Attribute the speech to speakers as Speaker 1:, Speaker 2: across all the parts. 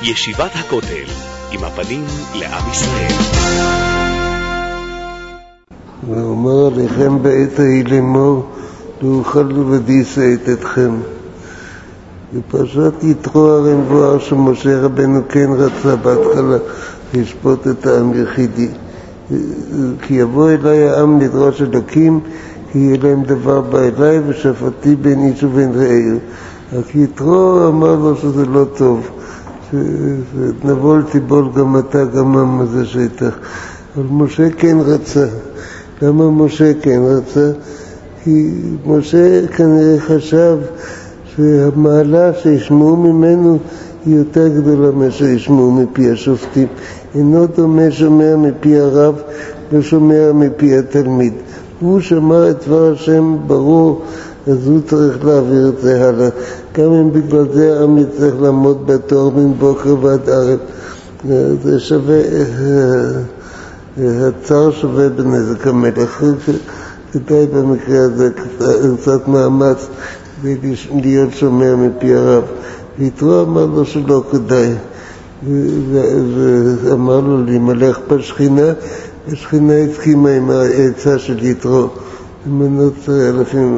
Speaker 1: ישיבת הכותל, עם הפנים לעם ישראל.
Speaker 2: ואומר עליכם בעת ההיא לאמור, לאוכלו ודיסית אתכם. בפרשת יתרו הרי מבואר שמשה רבנו כן רצה בהתחלה לשפוט את העם יחידי. כי יבוא אליי העם לדרוש אלוקים, כי יהיה להם דבר בא אליי ושפטי בין איש ובין רעהו. רק יתרו אמר לו שזה לא טוב, שנבול תיבול גם אתה גם עם הזה שטח. אבל משה כן רצה. למה משה כן רצה? כי משה כנראה חשב שהמעלה שישמעו ממנו היא יותר גדולה מאשר ישמעו מפי השופטים. אינו דומה שומע מפי הרב ושומע מפי התלמיד. הוא שמע את דבר השם ברור, אז הוא צריך להעביר את זה הלאה. גם אם בגלל זה העם יצטרך לעמוד בתור מן בוקר ועד ערב. זה שווה, הצער שווה בנזק המלך. כדאי במקרה הזה קצת מאמץ להיות שומע מפי הרב. ויתרו אמר לו שלא כדאי, ואמר לו להימלך בשכינה, השכינה הסכימה עם העצה של יתרו מנות 10,000.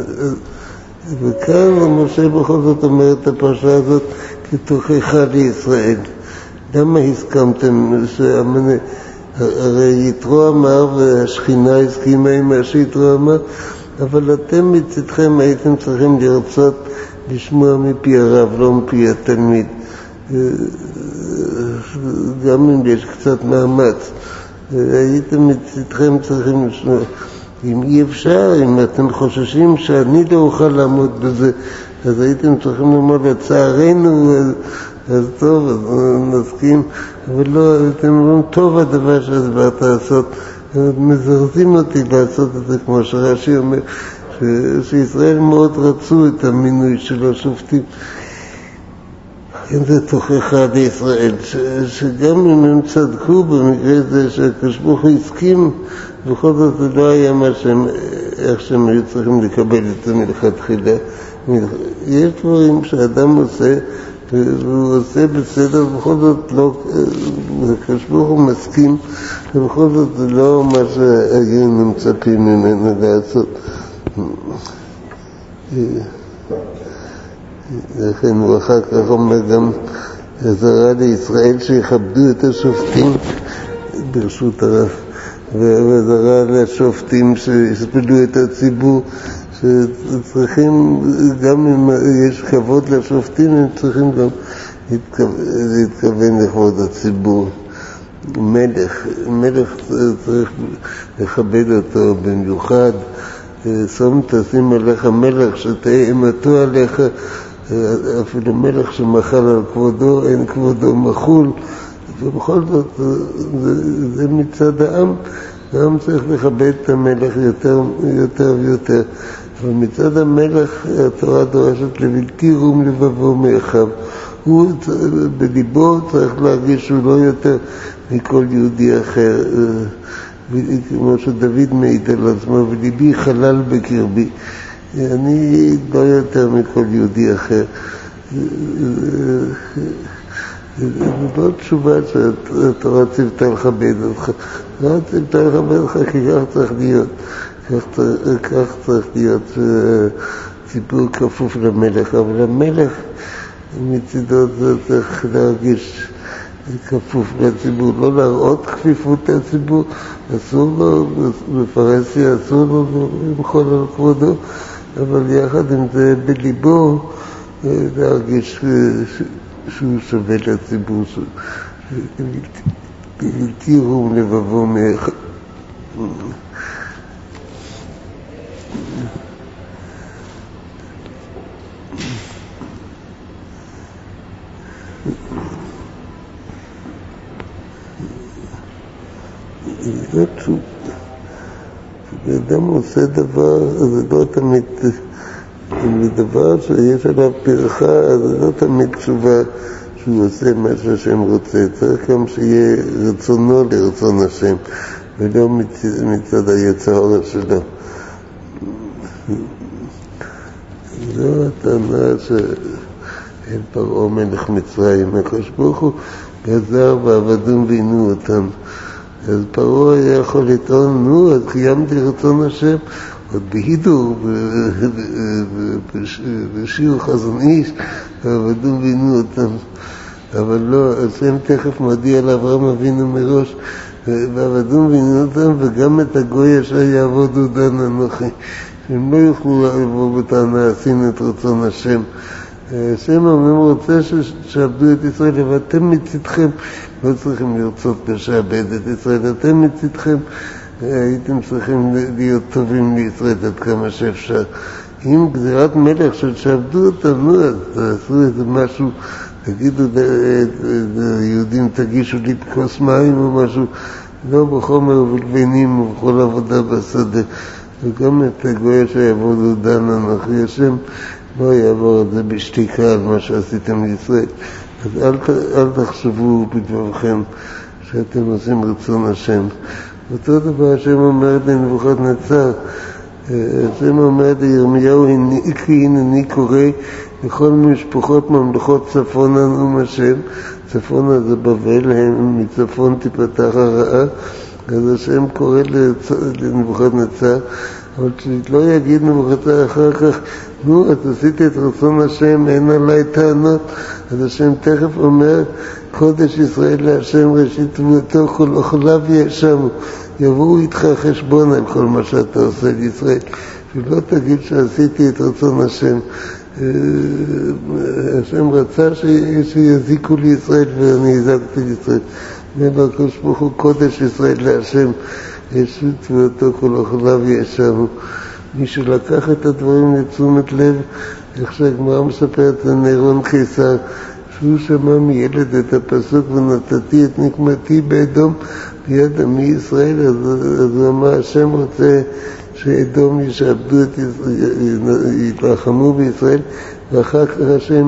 Speaker 2: וכאן משה בכל זאת אומר את הפרשה הזאת כתוכחה לישראל. למה הסכמתם? הרי יתרו אמר והשכינה הסכימה עם מה שיתרו אמר, אבל אתם מצדכם הייתם צריכים לרצות לשמוע מפי הרב, לא מפי התלמיד. גם אם יש קצת מאמץ, הייתם מצדכם צריכים לשמוע. אם אי אפשר, אם אתם חוששים שאני לא אוכל לעמוד בזה, אז הייתם צריכים לומר לצערנו, אז טוב, אז נסכים. אבל לא, אתם אומרים, טוב הדבר שהדברת לעשות, מזרזים אותי לעשות את זה, כמו שרש"י אומר, שישראל מאוד רצו את המינוי של השופטים. זה תוכחה לישראל, שגם אם הם צדקו במקרה זה שהקדוש ברוך הוא הסכים, בכל זאת זה לא היה איך שהם היו צריכים לקבל את זה מלכתחילה. יש דברים שאדם עושה, והוא עושה בסדר, בכל זאת לא, הקדוש ברוך הוא מסכים, ובכל זאת זה לא מה שהיינו מצפים ממנו לעשות. לכן הוא אחר כך אומר גם עזרה לישראל שיכבדו את השופטים ברשות הרב, ועזרה לשופטים שיסבלו את הציבור, שצריכים, גם אם יש כבוד לשופטים, הם צריכים גם להתכוון לכבוד הציבור. מלך צריך לכבד אותו במיוחד. שום תשים עליך מלך שתהיה אימתו עליך, אפילו מלך שמחל על כבודו, אין כבודו מחול. ובכל זאת זה מצד העם, העם צריך לכבד את המלך יותר ויותר. אבל מצד המלך התורה דורשת לבלתי רום לבבו מאחיו. הוא בליבו צריך להרגיש שהוא לא יותר מכל יהודי אחר, כמו שדוד מעיד על עצמו, וליבי חלל בקרבי, אני לא יותר מכל יהודי אחר. זו לא תשובה שהתורה ציוותה לכבד אותך. התורה ציוותה לכבד אותך כי כך צריך להיות. כך צריך להיות ציבור כפוף למלך. אבל המלך מצידו צריך להרגיש כפוף לציבור, לא להראות כפיפות לציבור. אסור לו, בפרסיה אסור לו למחול על כבודו, אבל יחד עם זה בליבו להרגיש שהוא שווה לציבור, בלתי רום לבבו מאחיו. זה פשוט, כשאדם עושה דבר, זה לא תמיד, דבר שיש עליו פרחה, זה לא תמיד תשובה שהוא עושה מה שהשם רוצה. צריך גם שיהיה רצונו לרצון השם, ולא מצד היצר שלו. זו הטענה אל פרעה מלך מצרים. הקדוש ברוך הוא גזר ועבדום ועינו אותם. אז פרעה היה יכול לטעון, נו, אז קיימתי רצון השם, עוד בהידור, בשיר חזון איש, ועבדום ועינו אותם. אבל לא, השם תכף מודיע לאברהם אבינו מראש, ועבדום ועינו אותם, וגם את הגוי אשר יעבודו דן אנוכי. שהם לא יוכלו לבוא בטענה, עשינו את רצון השם. השם אומרים רוצה שעבדו את ישראל, אבל אתם מצדכם לא צריכים לרצות לשעבד את ישראל, אתם מצדכם הייתם צריכים להיות טובים לישראל עד כמה שאפשר. אם גזירת מלך שעבדו אותם, נו, אז תעשו איזה משהו, תגידו ליהודים תגישו לי כוס מים או משהו, לא בחומר ובלבנים ובכל עבודה בשדה. וגם את הגוי שיעבודו דן אנוכי, השם לא יעבור את זה בשתיקה על מה שעשיתם לישראל. אז אל תחשבו בדברכם שאתם עושים רצון השם. אותו דבר השם אומר לנבוכדנצר, השם אומר לירמיהו, כי הנני קורא לכל משפחות ממלכות צפונה נאום השם. צפונה זה בבל, הם מצפון תפתח הרעה. אז השם קורא לנבוכדנצר, אבל שלא יגיד נבוכדנצר אחר כך, נו, אז עשיתי את רצון השם, אין עליי טענות. אז השם תכף אומר, קודש ישראל להשם ראשית תבואתו, כל אוכליו יאשמו, יבואו איתך חשבון על כל מה שאתה עושה לישראל. ולא תגיד שעשיתי את רצון השם. השם רצה שיזיקו לישראל ואני הזקתי לישראל. אומר הקדוש ברוך הוא, קודש ישראל להשם ראשית תבואתו, כל אוכליו יאשמו. מי שלקח את הדברים לתשומת לב, איך שהגמרא מספרת לנירון קיסר, שהוא שמע מילד את הפסוק ונתתי את נקמתי באדום ביד עמי ישראל, אז הוא אמר, השם רוצה שאדום ישעבדו את ישראל, יתרחמו בישראל, ואחר כך השם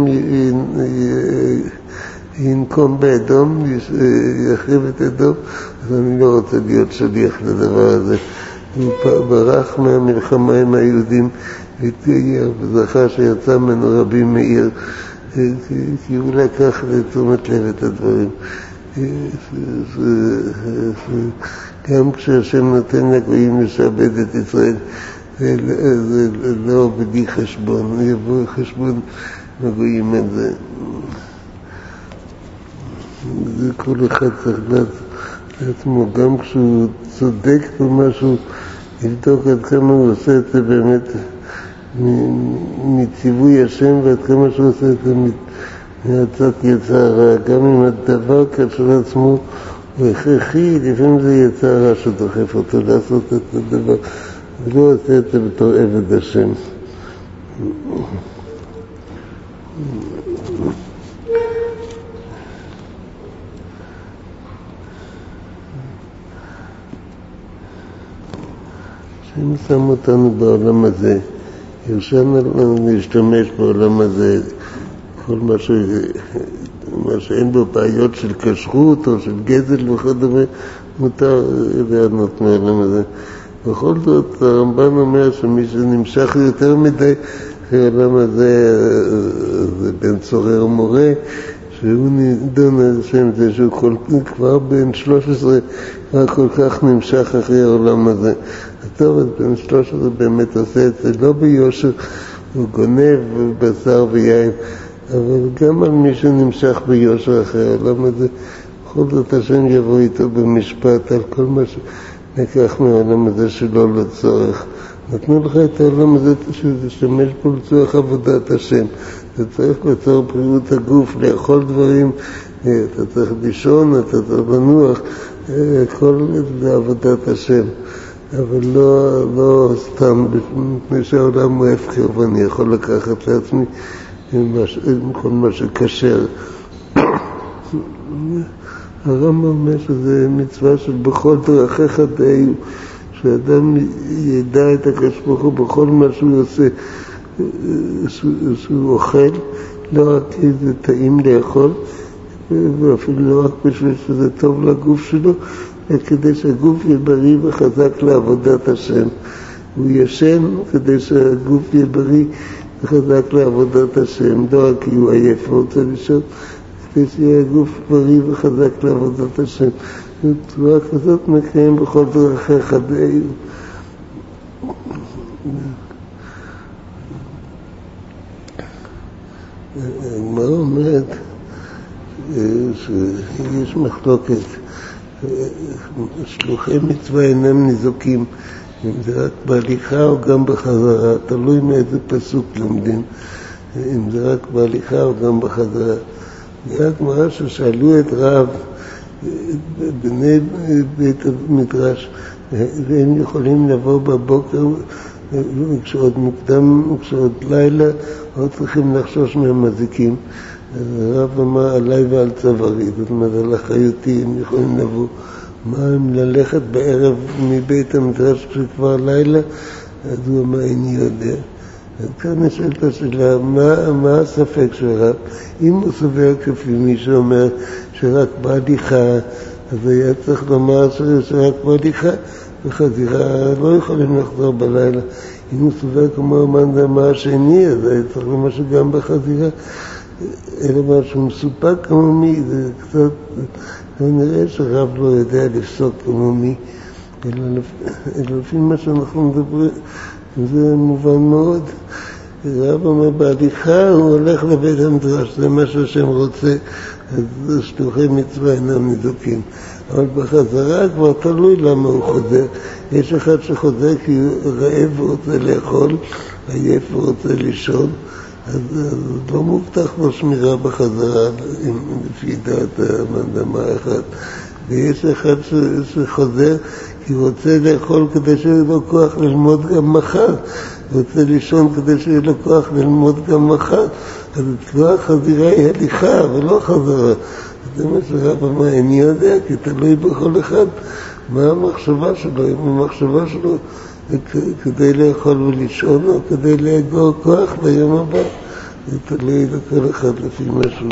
Speaker 2: ינקום באדום, יחריב את אדום. אז אני לא רוצה להיות שליח לדבר הזה. הוא ברח מהמלחמה עם היהודים והתגייר, וזכה שיצא ממנו רבי מאיר, כי הוא לקח לתשומת לב את הדברים. גם כשהשם נותן לגויים לשעבד את ישראל, זה לא בלי חשבון, יבוא חשבון לגויים את זה. זה כל אחד צריך לעצמו, גם כשהוא צודק במשהו, לבדוק עד כמה הוא עושה את זה באמת מציווי השם, ועד כמה שהוא עושה את זה מהצד יצר רע. גם אם הדבר כאשר עצמו הוא הכרחי, לפעמים זה יצר רע שדוחף אותו לעשות את הדבר, ולא עושה את זה בתור עבד השם. השם שם אותנו בעולם הזה, הרשה לנו להשתמש בעולם הזה, כל מה שאין בו בעיות של כשרות או של גזל וכדומה, מותר לענות מהעולם הזה. בכל זאת הרמב"ן אומר שמי שנמשך יותר מדי העולם הזה זה בן צורר ומורה, שהוא נידון על שם זה שהוא כבר בן 13 רק כל כך נמשך אחרי העולם הזה. טוב, אז בן 13 באמת עושה את זה לא ביושר, הוא גונב בשר ויין, אבל גם על מי שנמשך ביושר אחרי העולם הזה, בכל זאת השם יבוא איתו במשפט על כל מה שנקח מהעולם הזה שלא לצורך. נתנו לך את העולם הזה שתשתמש פה לצורך עבודת השם. אתה צריך לצורך בריאות הגוף, לאכול דברים, אתה צריך לישון, אתה צריך לנוח, הכל לעבודת השם. אבל לא סתם, מפני שהעולם הוא הפקר ואני יכול לקחת לעצמי עם כל מה שקשר. הרמב"ם אומר שזה מצווה של בכל דרכיך דעיו, שאדם ידע את הקדוש ברוך הוא בכל מה שהוא עושה, שהוא אוכל, לא רק כי זה טעים לאכול, ואפילו לא רק בשביל שזה טוב לגוף שלו, אלא כדי שהגוף יהיה בריא וחזק לעבודת השם. הוא ישן כדי שהגוף יהיה בריא וחזק לעבודת השם, לא רק כי הוא עייף ורוצה לישון, כדי שיהיה גוף בריא וחזק לעבודת השם. בצורה כזאת מקיים בכל דרכיך דאיו. הגמרא אומרת שיש מחלוקת, שלוחי מצווה אינם ניזוקים, אם זה רק בהליכה או גם בחזרה, תלוי מאיזה פסוק לומדים, אם זה רק בהליכה או גם בחזרה. היה גמרא ששאלו את רב בני בית המדרש, והם יכולים לבוא בבוקר כשעוד מוקדם, כשעוד לילה, או צריכים לחשוש מהמזיקים. הרב אמר עליי ועל צווארי, זאת אומרת על אחריותי, הם יכולים לבוא. מה הם ללכת בערב מבית המדרש כשכבר לילה? אז הוא אמר איני יודע. אז כאן נשאלת השאלה, מה הספק של רב? אם הוא סובר כפי מי שאומר שרק בהליכה, אז היה צריך לומר שרק בהליכה, בחזירה לא יכולים לחזור בלילה. אם הוא סובר כמו מה השני, אז היה צריך לומר שגם בחזירה, אלא מה שהוא מסופק כמו מי, זה קצת, נראה שרב לא יודע לפסוק כמו מי, אלא לפי מה שאנחנו מדברים, זה מובן מאוד. רב אומר בהליכה הוא הולך לבית המדרש, זה מה שהשם רוצה, אז שלוחי מצווה אינם ניזוקים. אבל בחזרה כבר תלוי למה הוא חוזר. יש אחד שחוזר כי הוא רעב ורוצה לאכול, עייף ורוצה לישון, אז לא מובטח לו שמירה בחזרה, לפי דעת המדמה אחד. ויש אחד שחוזר כי הוא רוצה לאכול כדי שיהיה לו כוח ללמוד גם מחר, רוצה לישון כדי שיהיה לו כוח ללמוד גם מחר. אז אצלו החזירה היא הליכה ולא חזרה. זה מה שרב אמר, אני יודע, כי תלוי בכל אחד מה המחשבה שלו, אם המחשבה שלו כדי לאכול ולישון או כדי לאגור כוח ביום הבא. זה תלוי לכל אחד לפי משהו.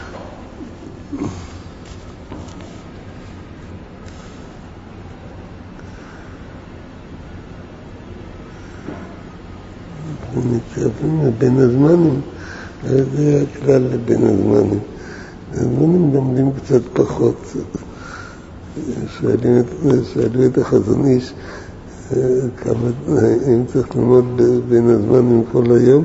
Speaker 2: מתכוונים בין הזמנים, זה הכלל לבין הזמנים. הזמנים לומדים קצת פחות. שאלו את החזון איש אם צריך ללמוד בין הזמנים כל היום,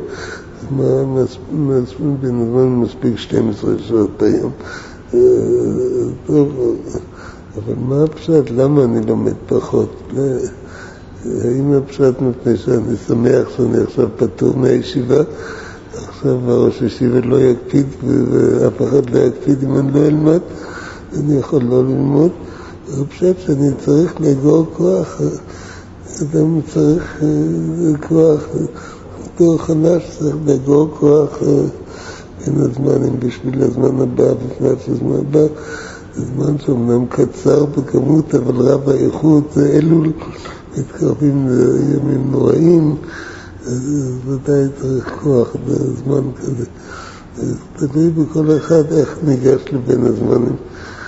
Speaker 2: בין הזמנים מספיק 12 שעות ביום. טוב, אבל מה הפשט? למה אני לומד פחות? האם הפשט מפני שאני שמח שאני עכשיו פטור מהישיבה, עכשיו הראש הישיבה לא יקפיד ואף אחד לא יקפיד אם אני לא אלמד, אני יכול לא ללמוד. הפשט שאני צריך לאגור כוח, אדם צריך כוח, אותו חלש צריך לאגור כוח בין הזמנים בשביל הזמן הבא, בפני הזמן הבא, הזמן שאומנם קצר בכמות אבל רב האיכות, אלול מתקרבים לימים נוראים, אז ודאי צריך כוח בזמן כזה. תלוי בכל אחד איך ניגש לבין הזמנים.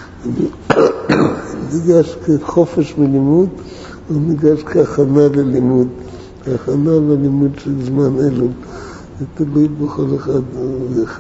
Speaker 2: ניגש כחופש מלימוד, או ניגש כהכנה ללימוד, הכנה ללימוד של זמן אלו. זה תלוי בכל אחד ואחד.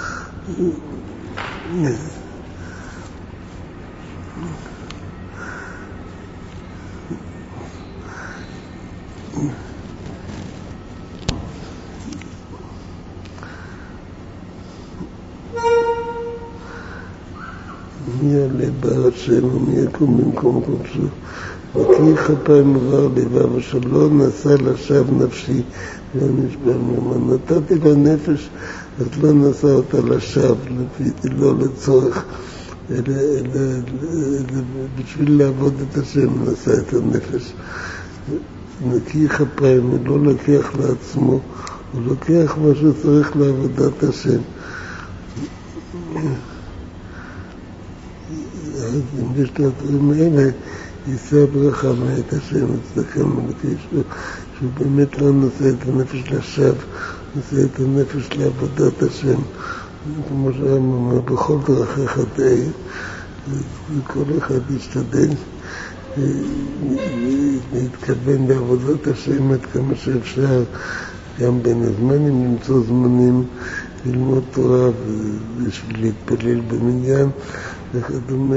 Speaker 2: מי יעלה בהר השם ומי יקום במקום קודשו, וכי כפיים עבר לבב אשר לא נשא לשווא נפשי ונשבר ממנו. נתתי לנפש, אז לא נשא אותה לשווא, לא לצורך, אלא בשביל לעבוד את השם נשא את הנפש. נקי כפיים, הוא לא לוקח לעצמו, הוא לוקח מה שצריך לעבודת השם. אז אם יש לו הדברים האלה, יישא ברכה מאת השם, הצדקה מלכי, שהוא באמת לא נושא את הנפש לשווא, נושא את הנפש לעבודת השם. כמו שהרמב"ם אמר, בכל דרכיך תהיה, וכל אחד ישתדל להתכוון לעבודת השם עד כמה שאפשר, גם בין הזמנים למצוא זמנים ללמוד תורה ובשביל להתפלל במניין וכדומה,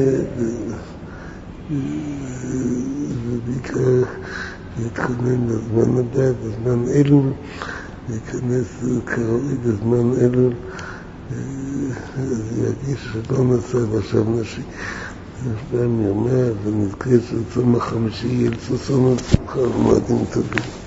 Speaker 2: ובעיקר להתכונן לזמן הבא, בזמן אלול, להיכנס כראוי בזמן אלול, אז ירגיש שלא נסע ועכשיו נשי. פעם ירמה ונזכיר שצום החמישי יהיה לששון על שמחה ומועדים טובים.